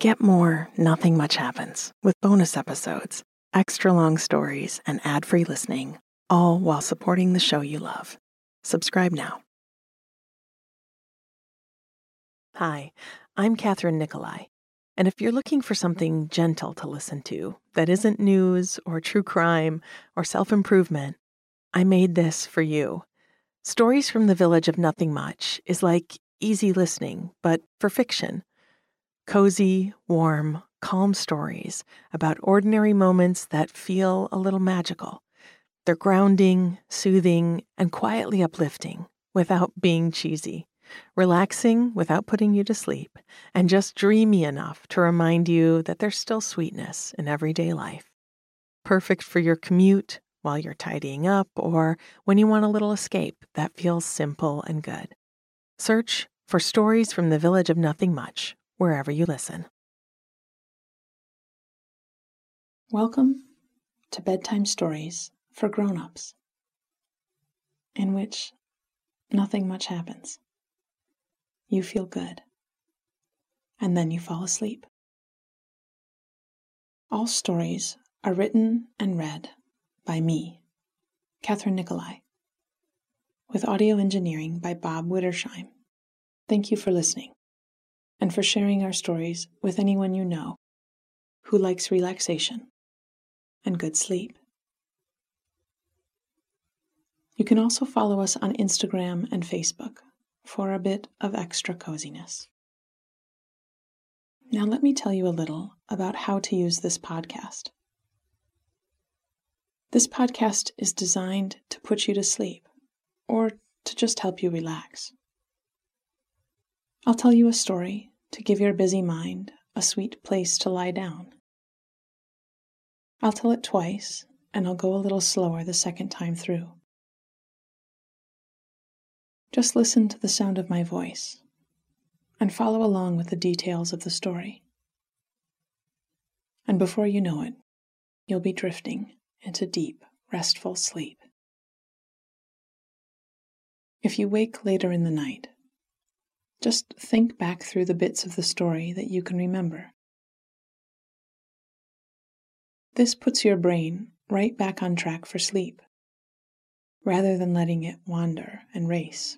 Get more Nothing Much Happens with bonus episodes, extra long stories, and ad-free listening, all while supporting the show you love. Subscribe now. Hi, I'm Catherine Nicolai, and if you're looking for something gentle to listen to that isn't news or true crime or self-improvement, I made this for you. Stories from the Village of Nothing Much is like easy listening, but for fiction. Cozy, warm, calm stories about ordinary moments that feel a little magical. They're grounding, soothing, and quietly uplifting without being cheesy. Relaxing without putting you to sleep, and just dreamy enough to remind you that there's still sweetness in everyday life. Perfect for your commute, while you're tidying up, or when you want a little escape that feels simple and good. Search for Stories from the Village of Nothing Much wherever you listen. Welcome to Bedtime Stories for Grown-Ups, in which nothing much happens. You feel good, and then you fall asleep. All stories are written and read by me, Catherine Nicolai, with audio engineering by Bob Wittersheim. Thank you for listening, and for sharing our stories with anyone you know who likes relaxation and good sleep. You can also follow us on Instagram and Facebook for a bit of extra coziness. Now let me tell you a little about how to use this podcast. This podcast is designed to put you to sleep, or to just help you relax. I'll tell you a story to give your busy mind a sweet place to lie down. I'll tell it twice, and I'll go a little slower the second time through. Just listen to the sound of my voice, and follow along with the details of the story. And before you know it, you'll be drifting into deep, restful sleep. If you wake later in the night, just think back through the bits of the story that you can remember. This puts your brain right back on track for sleep, rather than letting it wander and race.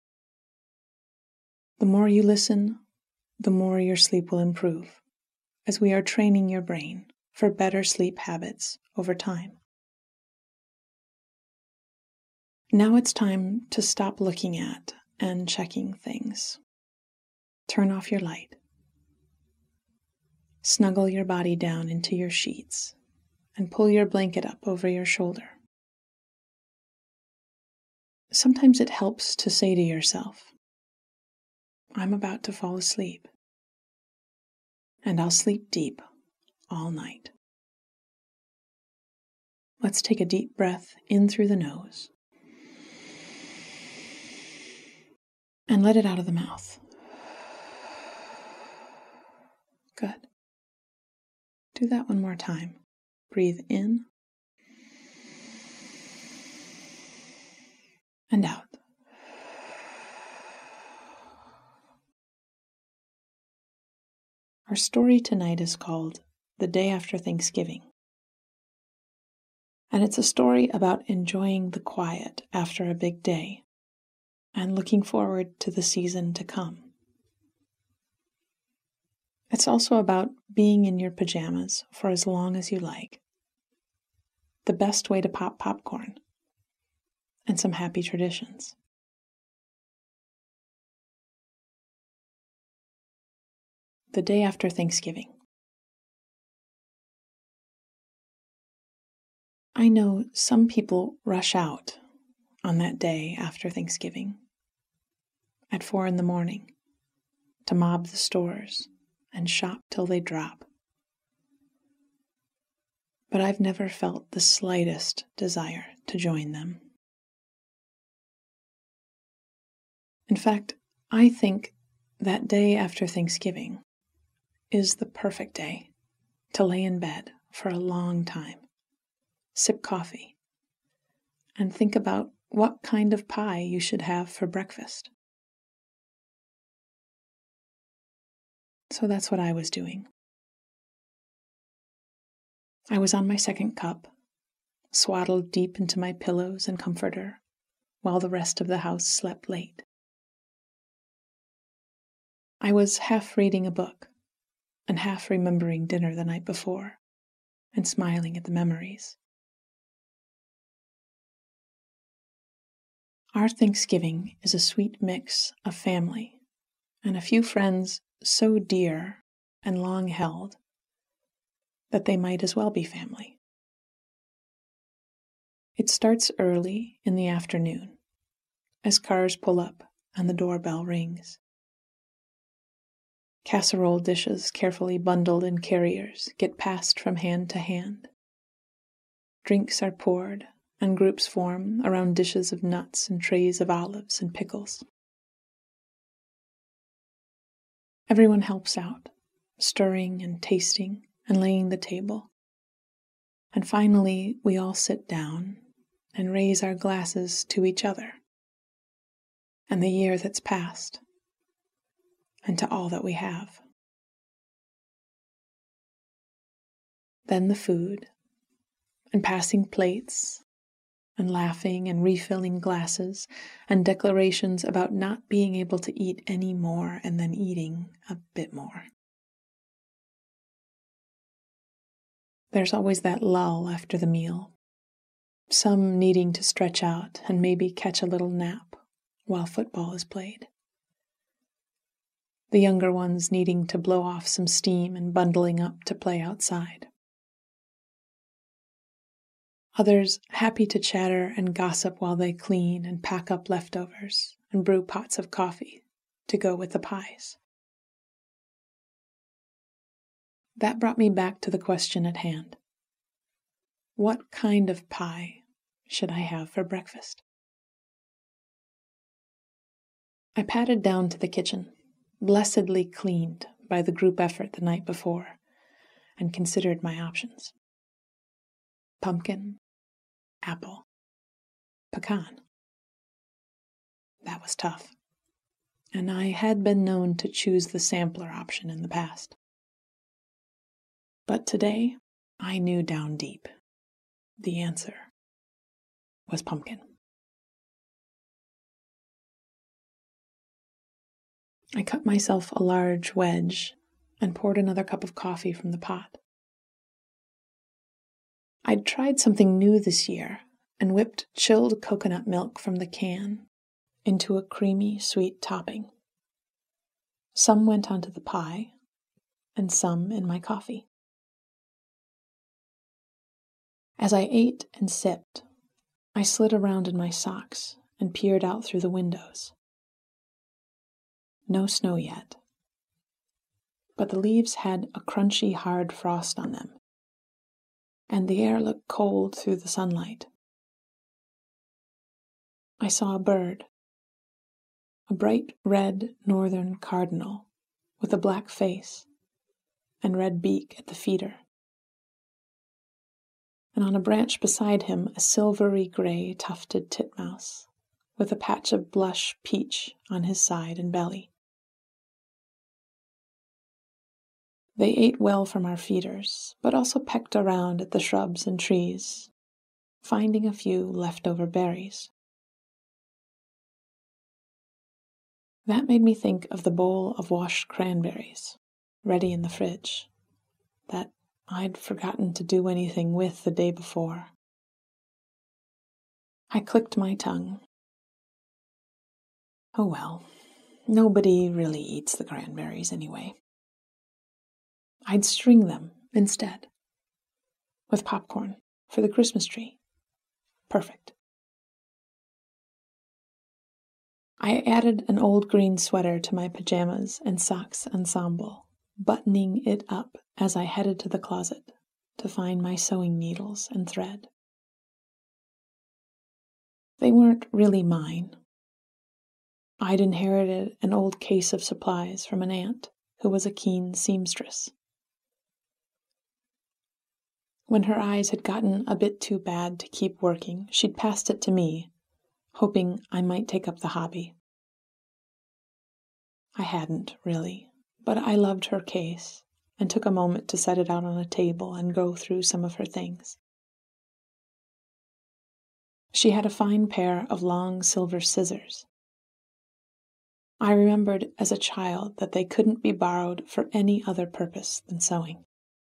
The more you listen, the more your sleep will improve, as we are training your brain for better sleep habits over time. Now it's time to stop looking at and checking things. Turn off your light. Snuggle your body down into your sheets and pull your blanket up over your shoulder. Sometimes it helps to say to yourself, I'm about to fall asleep, and I'll sleep deep all night. Let's take a deep breath in through the nose and let it out of the mouth. Good. Do that one more time. Breathe in and out. Our story tonight is called The Day After Thanksgiving. And it's a story about enjoying the quiet after a big day and looking forward to the season to come. It's also about being in your pajamas for as long as you like, the best way to pop popcorn, and some happy traditions. The Day After Thanksgiving. I know some people rush out on that day after Thanksgiving at 4 a.m. to mob the stores and shop till they drop. But I've never felt the slightest desire to join them. In fact, I think that day after Thanksgiving is the perfect day to lay in bed for a long time, sip coffee, and think about what kind of pie you should have for breakfast. So that's what I was doing. I was on my second cup, swaddled deep into my pillows and comforter, while the rest of the house slept late. I was half reading a book, and half remembering dinner the night before, and smiling at the memories. Our Thanksgiving is a sweet mix of family and a few friends so dear and long held that they might as well be family. It starts early in the afternoon, as cars pull up and the doorbell rings. Casserole dishes carefully bundled in carriers get passed from hand to hand. Drinks are poured, and groups form around dishes of nuts and trays of olives and pickles. Everyone helps out, stirring and tasting and laying the table. And finally, we all sit down and raise our glasses to each other and the year that's passed, and to all that we have. Then the food, and passing plates, and laughing and refilling glasses, and declarations about not being able to eat any more and then eating a bit more. There's always that lull after the meal, some needing to stretch out and maybe catch a little nap while football is played. The younger ones needing to blow off some steam and bundling up to play outside. Others happy to chatter and gossip while they clean and pack up leftovers and brew pots of coffee to go with the pies. That brought me back to the question at hand. What kind of pie should I have for breakfast? I padded down to the kitchen, blessedly cleaned by the group effort the night before, and considered my options. Pumpkin, apple, pecan. That was tough, and I had been known to choose the sampler option in the past. But today, I knew down deep the answer was pumpkin. I cut myself a large wedge and poured another cup of coffee from the pot. I'd tried something new this year and whipped chilled coconut milk from the can into a creamy, sweet topping. Some went onto the pie, and some in my coffee. As I ate and sipped, I slid around in my socks and peered out through the windows. No snow yet, but the leaves had a crunchy, hard frost on them, and the air looked cold through the sunlight. I saw a bird, a bright red northern cardinal with a black face and red beak at the feeder, and on a branch beside him a silvery gray tufted titmouse with a patch of blush peach on his side and belly. They ate well from our feeders, but also pecked around at the shrubs and trees, finding a few leftover berries. That made me think of the bowl of washed cranberries, ready in the fridge, that I'd forgotten to do anything with the day before. I clicked my tongue. Oh well, nobody really eats the cranberries anyway. I'd string them instead, with popcorn for the Christmas tree. Perfect. I added an old green sweater to my pajamas and socks ensemble, buttoning it up as I headed to the closet to find my sewing needles and thread. They weren't really mine. I'd inherited an old case of supplies from an aunt who was a keen seamstress. When her eyes had gotten a bit too bad to keep working, she'd passed it to me, hoping I might take up the hobby. I hadn't, really, but I loved her case and took a moment to set it out on a table and go through some of her things. She had a fine pair of long silver scissors. I remembered as a child that they couldn't be borrowed for any other purpose than sewing.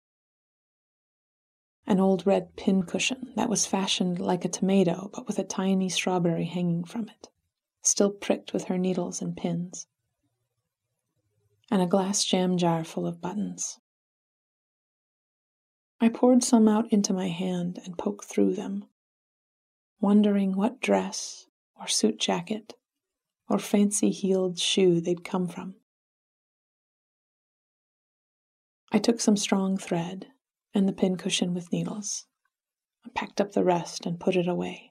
An old red pincushion that was fashioned like a tomato but with a tiny strawberry hanging from it, still pricked with her needles and pins, and a glass jam jar full of buttons. I poured some out into my hand and poked through them, wondering what dress or suit jacket or fancy-heeled shoe they'd come from. I took some strong thread and the pincushion with needles. I packed up the rest and put it away.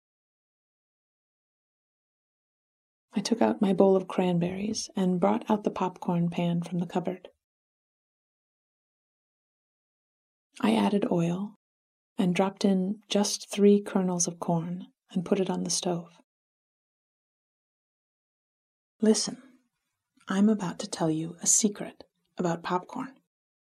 I took out my bowl of cranberries and brought out the popcorn pan from the cupboard. I added oil and dropped in just 3 kernels of corn and put it on the stove. Listen, I'm about to tell you a secret about popcorn.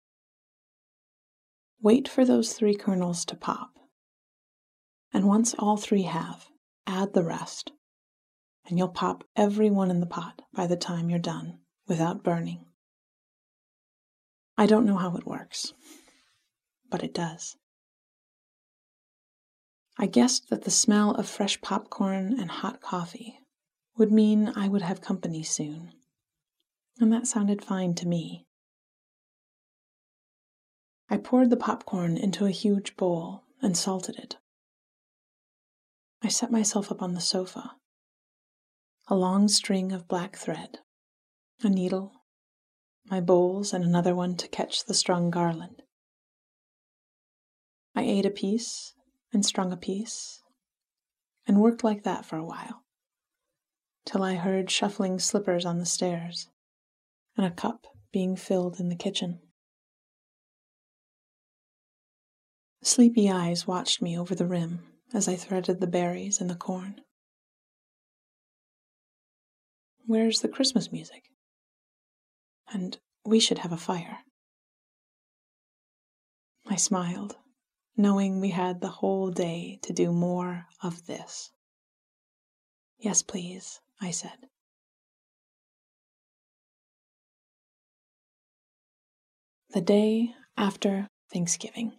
Wait for those 3 kernels to pop, and once all 3 have, add the rest, and you'll pop every one in the pot by the time you're done without burning. I don't know how it works, but it does. I guessed that the smell of fresh popcorn and hot coffee would mean I would have company soon, and that sounded fine to me. I poured the popcorn into a huge bowl and salted it. I set myself up on the sofa, a long string of black thread, a needle, my bowls, and another one to catch the strung garland. I ate a piece and strung a piece, and worked like that for a while, till I heard shuffling slippers on the stairs, and a cup being filled in the kitchen. Sleepy eyes watched me over the rim as I threaded the berries and the corn. Where's the Christmas music? And we should have a fire. I smiled, knowing we had the whole day to do more of this. Yes, please, I said. The day after Thanksgiving.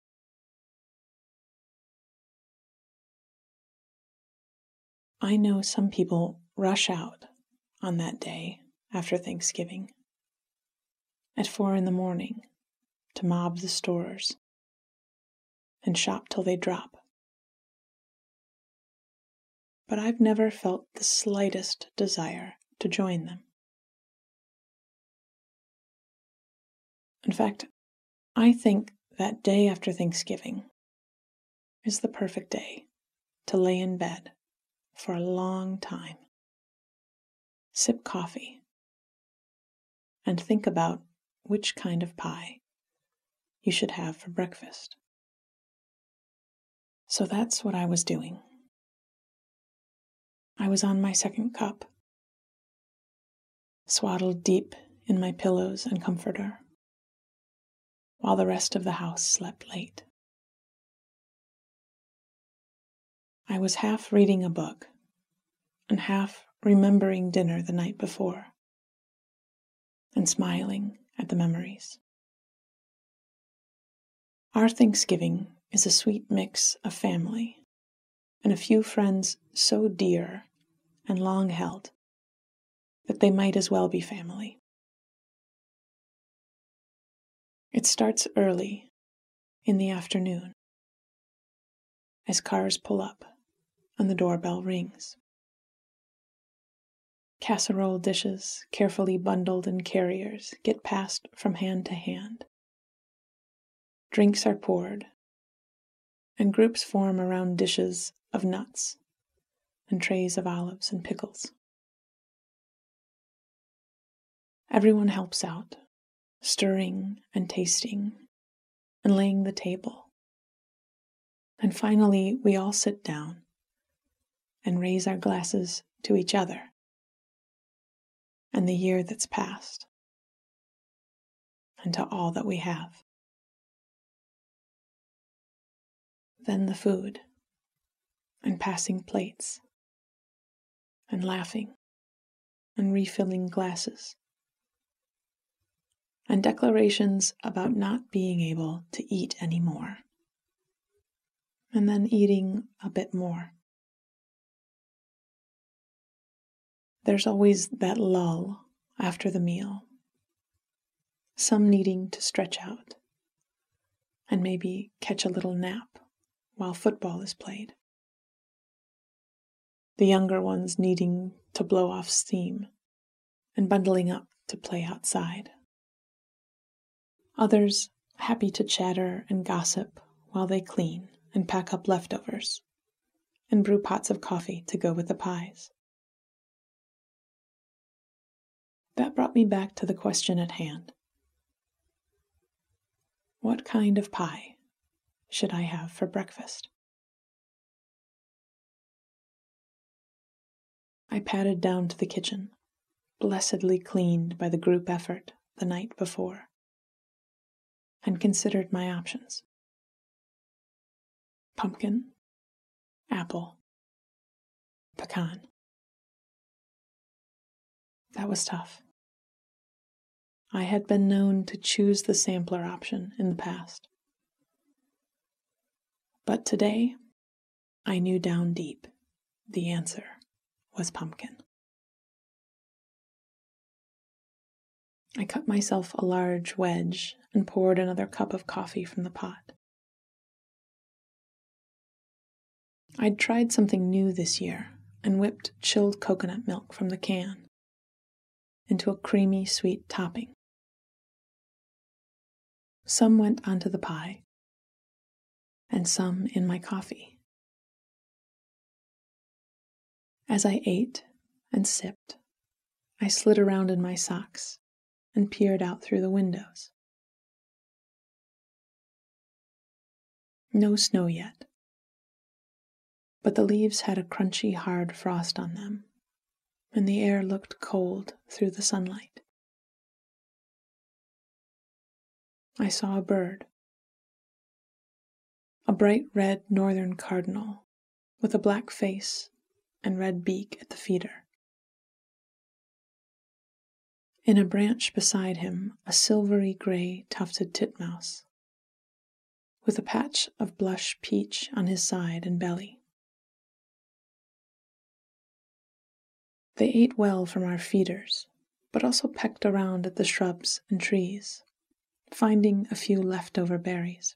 I know some people rush out on that day after Thanksgiving at 4 a.m. to mob the stores and shop till they drop. But I've never felt the slightest desire to join them. In fact, I think that day after Thanksgiving is the perfect day to lay in bed for a long time, sip coffee, and think about which kind of pie you should have for breakfast. So that's what I was doing. I was on my second cup, swaddled deep in my pillows and comforter, while the rest of the house slept late. I was half reading a book and half remembering dinner the night before and smiling at the memories. Our Thanksgiving is a sweet mix of family and a few friends so dear and long held that they might as well be family. It starts early in the afternoon as cars pull up and the doorbell rings. Casserole dishes, carefully bundled in carriers, get passed from hand to hand. Drinks are poured, and groups form around dishes of nuts and trays of olives and pickles. Everyone helps out, stirring and tasting and laying the table. And finally, we all sit down and raise our glasses to each other and the year that's passed. and to all that we have. Then the food, and passing plates, and laughing, and refilling glasses, and declarations about not being able to eat anymore, and then eating a bit more. There's always that lull after the meal, some needing to stretch out, and maybe catch a little nap while football is played. The younger ones needing to blow off steam and bundling up to play outside. Others happy to chatter and gossip while they clean and pack up leftovers and brew pots of coffee to go with the pies. That brought me back to the question at hand. What kind of pie should I have for breakfast? I padded down to the kitchen, blessedly cleaned by the group effort the night before, and considered my options. Pumpkin, apple, pecan. That was tough. I had been known to choose the sampler option in the past. But today, I knew down deep the answer was pumpkin. I cut myself a large wedge and poured another cup of coffee from the pot. I'd tried something new this year and whipped chilled coconut milk from the can into a creamy, sweet topping. Some went onto the pie, and some in my coffee. As I ate and sipped, I slid around in my socks and peered out through the windows. No snow yet, but the leaves had a crunchy, hard frost on them, and the air looked cold through the sunlight. I saw a bird, a bright red northern cardinal with a black face and red beak at the feeder. In a branch beside him, a silvery gray tufted titmouse, with a patch of blush peach on his side and belly. They ate well from our feeders, but also pecked around at the shrubs and trees, finding a few leftover berries.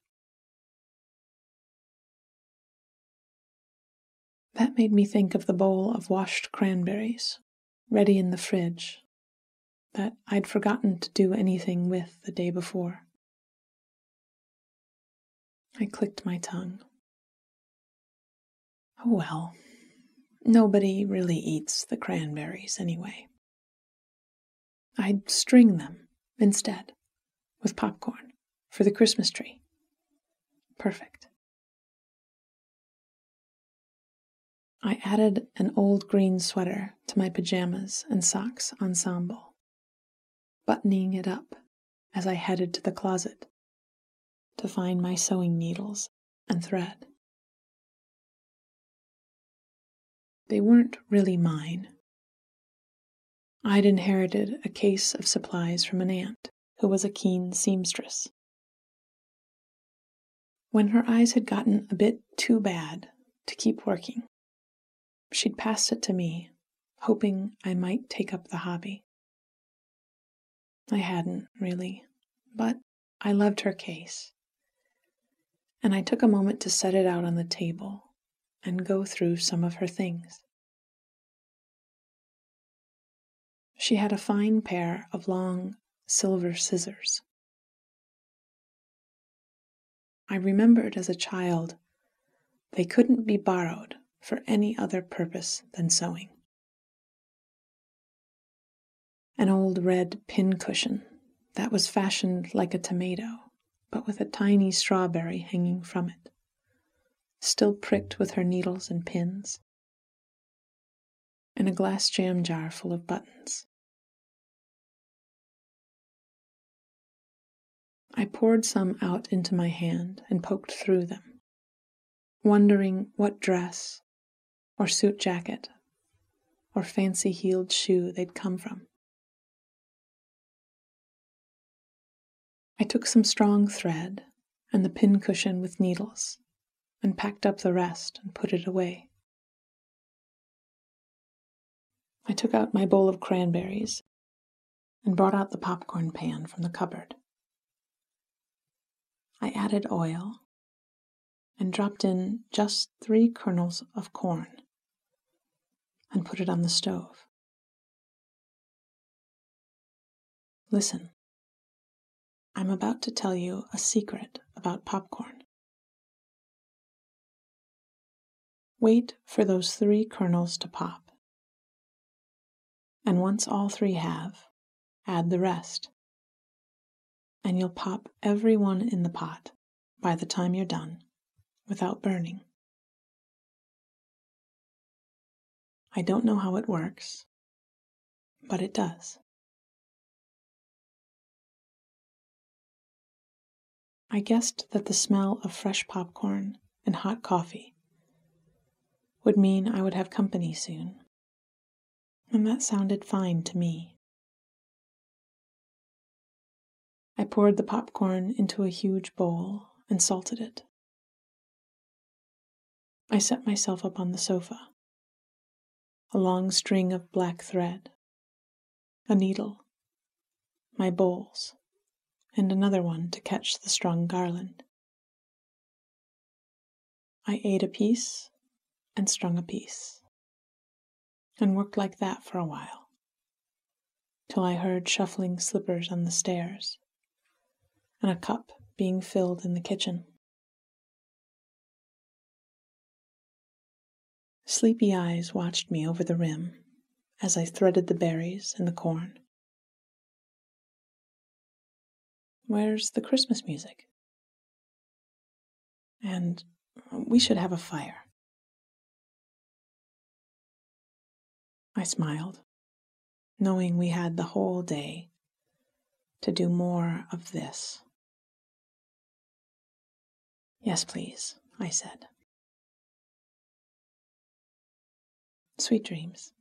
That made me think of the bowl of washed cranberries, ready in the fridge, that I'd forgotten to do anything with the day before. I clicked my tongue. Oh well, nobody really eats the cranberries anyway. I'd string them instead, with popcorn, for the Christmas tree. Perfect. I added an old green sweater to my pajamas and socks ensemble, buttoning it up as I headed to the closet to find my sewing needles and thread. They weren't really mine. I'd inherited a case of supplies from an aunt who was a keen seamstress. When her eyes had gotten a bit too bad to keep working, she'd passed it to me, hoping I might take up the hobby. I hadn't, really, but I loved her case, and I took a moment to set it out on the table and go through some of her things. She had a fine pair of long silver scissors. I remembered as a child they couldn't be borrowed for any other purpose than sewing. An old red pincushion that was fashioned like a tomato, but with a tiny strawberry hanging from it, still pricked with her needles and pins, and a glass jam jar full of buttons. I poured some out into my hand and poked through them, wondering what dress or suit jacket or fancy-heeled shoe they'd come from. I took some strong thread and the pincushion with needles and packed up the rest and put it away. I took out my bowl of cranberries and brought out the popcorn pan from the cupboard. I added oil and dropped in just 3 kernels of corn and put it on the stove. Listen, I'm about to tell you a secret about popcorn. Wait for those 3 kernels to pop. And once all 3 have, add the rest. And you'll pop every one in the pot by the time you're done, without burning. I don't know how it works, but it does. I guessed that the smell of fresh popcorn and hot coffee would mean I would have company soon, and that sounded fine to me. I poured the popcorn into a huge bowl and salted it. I set myself up on the sofa, a long string of black thread, a needle, my bowls, and another one to catch the strung garland. I ate a piece and strung a piece, and worked like that for a while, till I heard shuffling slippers on the stairs, and a cup being filled in the kitchen. Sleepy eyes watched me over the rim as I threaded the berries and the corn. Where's the Christmas music? And we should have a fire. I smiled, knowing we had the whole day to do more of this. Yes, please, I said. Sweet dreams.